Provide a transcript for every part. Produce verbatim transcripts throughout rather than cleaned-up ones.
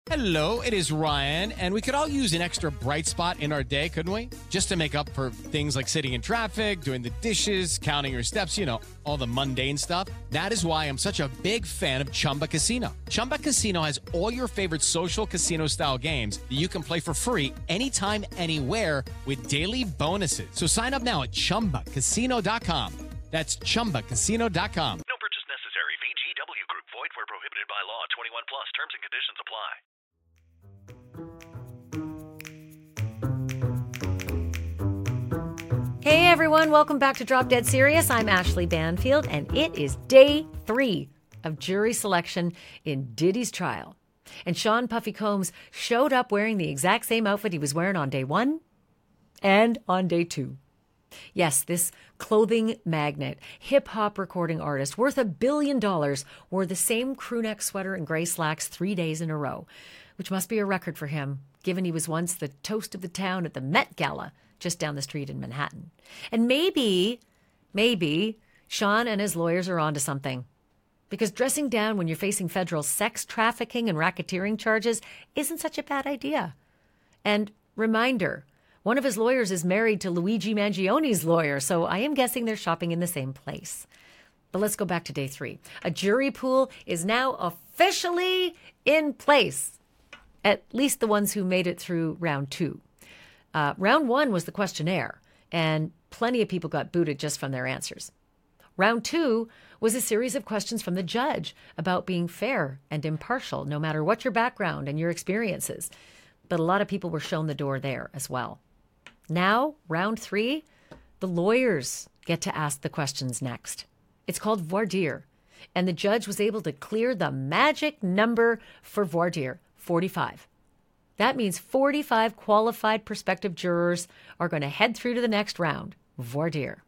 Hello, it is Ryan, and we could all use an extra bright spot in our day, couldn't we? Just to make up for things like sitting in traffic, doing the dishes, counting your steps, you know, all the mundane stuff. That is why I'm such a big fan of Chumba Casino. Chumba Casino has all your favorite social casino-style games that you can play for free anytime, anywhere with daily bonuses. So sign up now at chumba casino dot com. That's chumba casino dot com. No purchase necessary. V G W Group. Void where prohibited by law. twenty-one plus. Terms and conditions apply. Hey everyone, welcome back to Drop Dead Serious. I'm Ashley Banfield, and it is day three of jury selection in Diddy's trial. And Sean Puffy Combs showed up wearing the exact same outfit he was wearing on day one and on day two. Yes, this clothing magnate, hip-hop recording artist worth a billion dollars wore the same crewneck sweater and gray slacks three days in a row, which must be a record for him, given he was once the toast of the town at the Met Gala just down the street in Manhattan. And maybe, maybe Sean and his lawyers are onto something. Because dressing down when you're facing federal sex trafficking and racketeering charges isn't such a bad idea. And reminder, one of his lawyers is married to Luigi Mangione's lawyer, so I am guessing they're shopping in the same place. But let's go back to day three. A jury pool is now officially in place. At least the ones who made it through round two. Uh, round one was the questionnaire, and plenty of people got booted just from their answers. Round two was a series of questions from the judge about being fair and impartial, no matter what your background and your experiences. But a lot of people were shown the door there as well. Now, round three, the lawyers get to ask the questions next. It's called voir dire, and the judge was able to clear the magic number for voir dire, forty-five. That means forty-five qualified prospective jurors are going to head through to the next round, voir dire.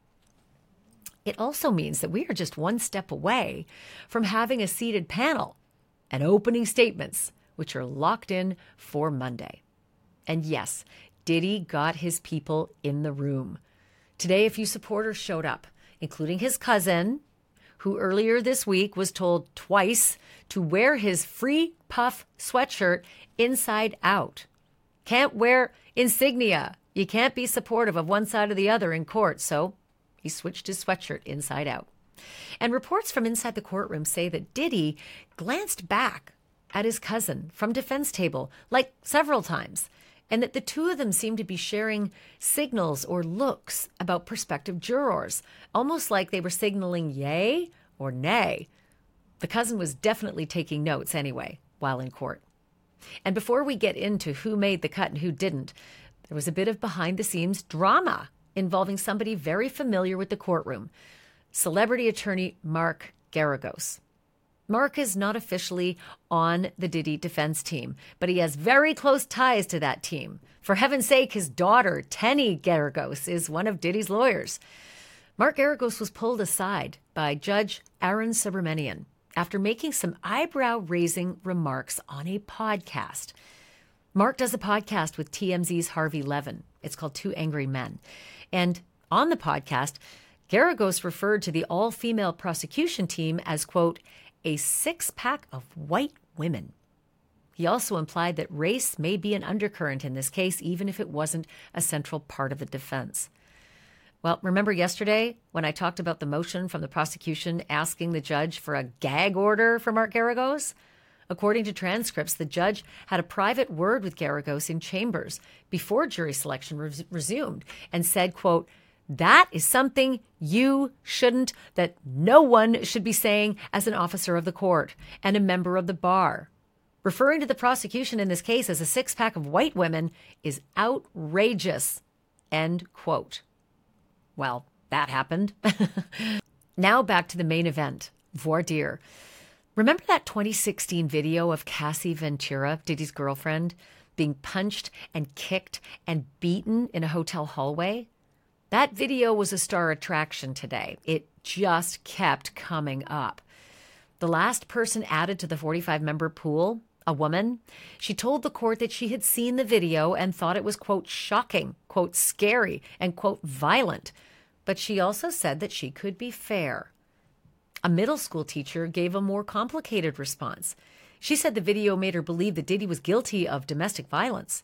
It also means that we are just one step away from having a seated panel and opening statements, which are locked in for Monday. And yes, Diddy got his people in the room. Today, a few supporters showed up, including his cousin, who earlier this week was told twice to wear his free puff sweatshirt inside out. Can't wear insignia. You can't be supportive of one side or the other in court, so he switched his sweatshirt inside out. And reports from inside the courtroom say that Diddy glanced back at his cousin from defense table, like several times, and that the two of them seemed to be sharing signals or looks about prospective jurors, almost like they were signaling yay or nay. The cousin was definitely taking notes anyway, while in court. And before we get into who made the cut and who didn't, there was a bit of behind-the-scenes drama involving somebody very familiar with the courtroom, celebrity attorney Mark Geragos. Mark is not officially on the Diddy defense team, but he has very close ties to that team. For heaven's sake, his daughter, Tenny Geragos, is one of Diddy's lawyers. Mark Geragos was pulled aside by Judge Aaron Subramanian after making some eyebrow-raising remarks on a podcast. Mark does a podcast with T M Z's Harvey Levin. It's called Two Angry Men. And on the podcast, Geragos referred to the all-female prosecution team as, quote, a six-pack of white women. He also implied that race may be an undercurrent in this case, even if it wasn't a central part of the defense. Well, remember yesterday when I talked about the motion from the prosecution asking the judge for a gag order for Mark Geragos? According to transcripts, the judge had a private word with Geragos in chambers before jury selection res- resumed and said, quote, that is something you shouldn't, that no one should be saying as an officer of the court and a member of the bar. Referring to the prosecution in this case as a six-pack of white women is outrageous, end quote. Well, that happened. Now back to the main event, voir dire. Remember that twenty sixteen video of Cassie Ventura, Diddy's girlfriend, being punched and kicked and beaten in a hotel hallway? That video was a star attraction today. It just kept coming up. The last person added to the forty-five member pool, a woman, she told the court that she had seen the video and thought it was, quote, shocking, quote, scary, and, quote, violent. But she also said that she could be fair. A middle school teacher gave a more complicated response. She said the video made her believe that Diddy was guilty of domestic violence.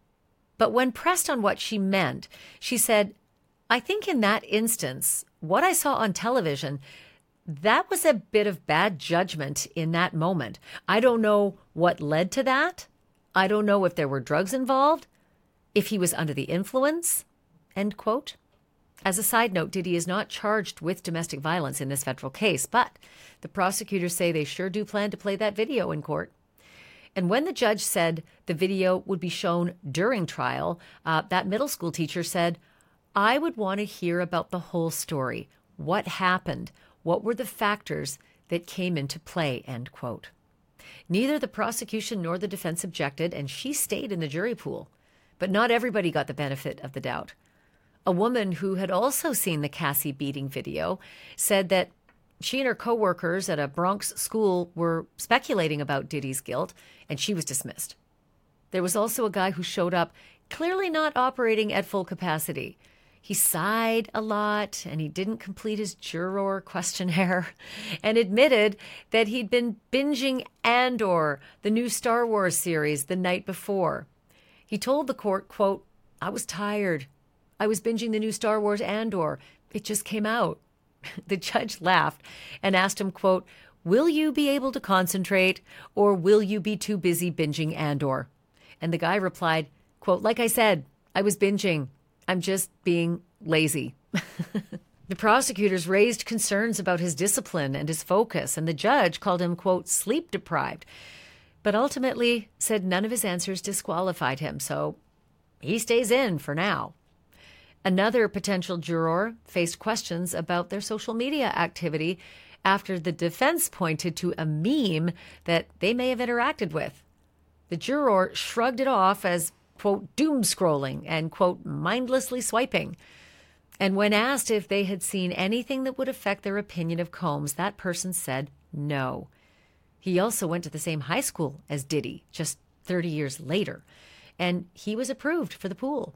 But when pressed on what she meant, she said, I think in that instance, what I saw on television, that was a bit of bad judgment in that moment. I don't know what led to that. I don't know if there were drugs involved, if he was under the influence, end quote. As a side note, Diddy is not charged with domestic violence in this federal case, but the prosecutors say they sure do plan to play that video in court. And when the judge said the video would be shown during trial, uh, that middle school teacher said, I would want to hear about the whole story. What happened? What were the factors that came into play, end quote. Neither the prosecution nor the defense objected, and she stayed in the jury pool. But not everybody got the benefit of the doubt. A woman who had also seen the Cassie beating video said that she and her co-workers at a Bronx school were speculating about Diddy's guilt, and she was dismissed. There was also a guy who showed up clearly not operating at full capacity. He sighed a lot, and he didn't complete his juror questionnaire, and admitted that he'd been binging Andor, the new Star Wars series, the night before. He told the court, quote, I was tired. I was binging the new Star Wars Andor. It just came out. The judge laughed and asked him, quote, will you be able to concentrate, or will you be too busy binging Andor? And the guy replied, quote, like I said, I was binging. I'm just being lazy. The prosecutors raised concerns about his discipline and his focus, and the judge called him, quote, sleep deprived, but ultimately said none of his answers disqualified him, so he stays in for now. Another potential juror faced questions about their social media activity after the defense pointed to a meme that they may have interacted with. The juror shrugged it off as, quote, doom scrolling and, quote, mindlessly swiping. And when asked if they had seen anything that would affect their opinion of Combs, that person said no. He also went to the same high school as Diddy, just thirty years later, and he was approved for the pool.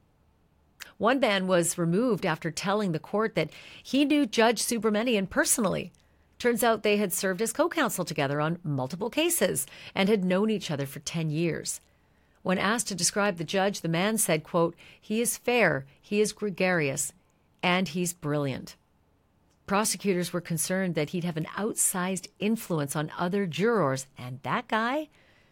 One man was removed after telling the court that he knew Judge Subramanian personally. Turns out they had served as co-counsel together on multiple cases and had known each other for ten years. When asked to describe the judge, the man said, quote, he is fair, he is gregarious, and he's brilliant. Prosecutors were concerned that he'd have an outsized influence on other jurors, and that guy,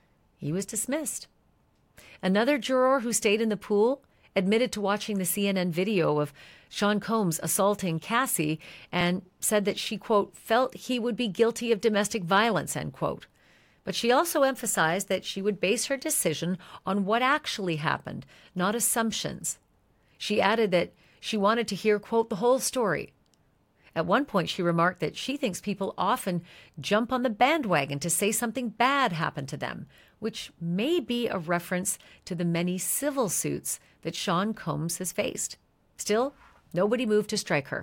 he was dismissed. Another juror who stayed in the pool admitted to watching the C N N video of Sean Combs assaulting Cassie and said that she, quote, felt he would be guilty of domestic violence, end quote. But she also emphasized that she would base her decision on what actually happened, not assumptions. She added that she wanted to hear, quote, the whole story. At one point, she remarked that she thinks people often jump on the bandwagon to say something bad happened to them, which may be a reference to the many civil suits that Sean Combs has faced. Still, nobody moved to strike her.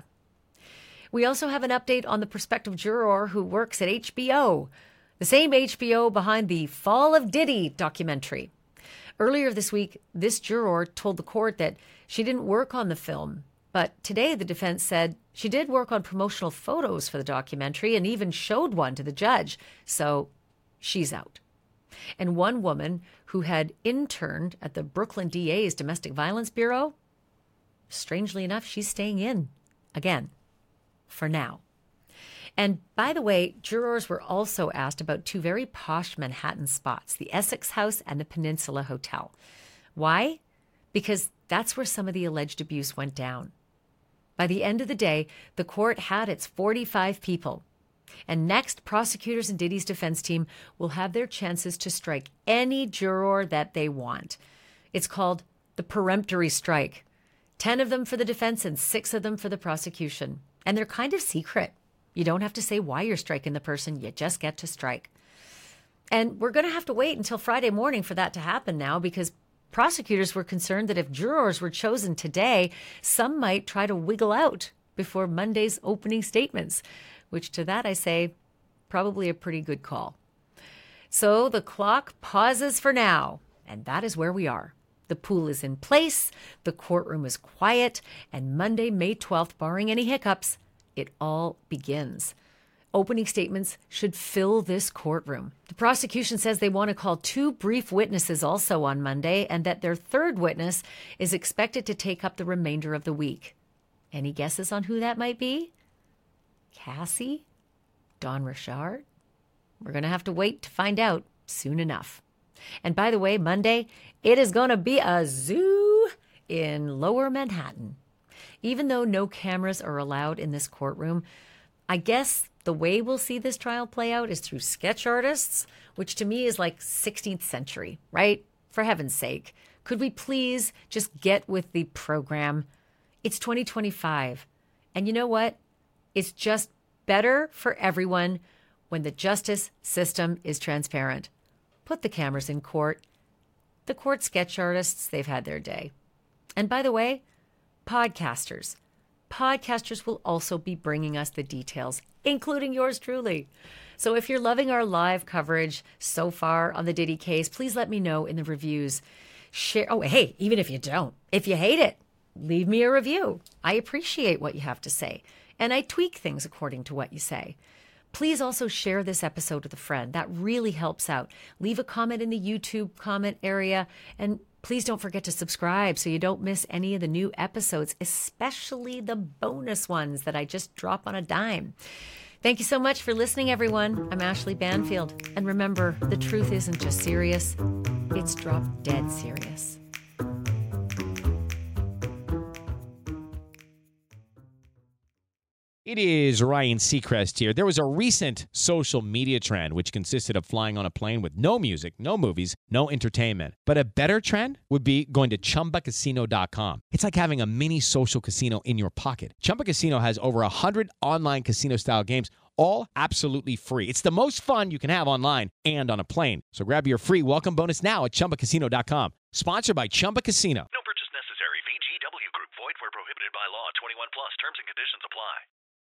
We also have an update on the prospective juror who works at H B O, the same H B O behind the Fall of Diddy documentary. Earlier this week, this juror told the court that she didn't work on the film, but today the defense said she did work on promotional photos for the documentary and even showed one to the judge, so she's out. And one woman who had interned at the Brooklyn D A's Domestic Violence Bureau, strangely enough, she's staying in again for now. And by the way, jurors were also asked about two very posh Manhattan spots, the Essex House and the Peninsula Hotel. Why? Because that's where some of the alleged abuse went down. By the end of the day, the court had its forty-five people. And next, prosecutors and Diddy's defense team will have their chances to strike any juror that they want. It's called the peremptory strike. Ten of them for the defense and six of them for the prosecution. And they're kind of secret. You don't have to say why you're striking the person. You just get to strike. And we're going to have to wait until Friday morning for that to happen now, because prosecutors were concerned that if jurors were chosen today, some might try to wiggle out before Monday's opening statements, which to that I say, probably a pretty good call. So the clock pauses for now, and that is where we are. The pool is in place, the courtroom is quiet, and Monday, May twelfth, barring any hiccups, it all begins. opening statements should fill this courtroom. The prosecution says they want to call two brief witnesses also on Monday, and that their third witness is expected to take up the remainder of the week. Any guesses on who that might be? Cassie? Don Richard? We're going to have to wait to find out soon enough. And by the way, Monday, it is going to be a zoo in Lower Manhattan. Even though no cameras are allowed in this courtroom, I guess the way we'll see this trial play out is through sketch artists, which to me is like sixteenth century, right? For heaven's sake, could we please just get with the program? It's twenty twenty-five. And you know what? It's just better for everyone when the justice system is transparent. Put the cameras in court. The court sketch artists, they've had their day. And by the way, podcasters. Podcasters will also be bringing us the details, including yours truly. So if you're loving our live coverage so far on the Diddy case, please let me know in the reviews. Share. Oh, hey, even if you don't, if you hate it, leave me a review. I appreciate what you have to say, and I tweak things according to what you say. Please also share this episode with a friend. That really helps out. Leave a comment in the YouTube comment area, and please don't forget to subscribe so you don't miss any of the new episodes, especially the bonus ones that I just drop on a dime. Thank you so much for listening, everyone. I'm Ashley Banfield. And remember, the truth isn't just serious, it's drop dead serious. It is Ryan Seacrest here. There was a recent social media trend which consisted of flying on a plane with no music, no movies, no entertainment. But a better trend would be going to Chumba Casino dot com. It's like having a mini social casino in your pocket. Chumba Casino has over one hundred online casino-style games, all absolutely free. It's the most fun you can have online and on a plane. So grab your free welcome bonus now at Chumba Casino dot com. Sponsored by Chumba Casino. No purchase necessary. V G W Group. Void where prohibited by law. twenty-one plus. Terms and conditions apply.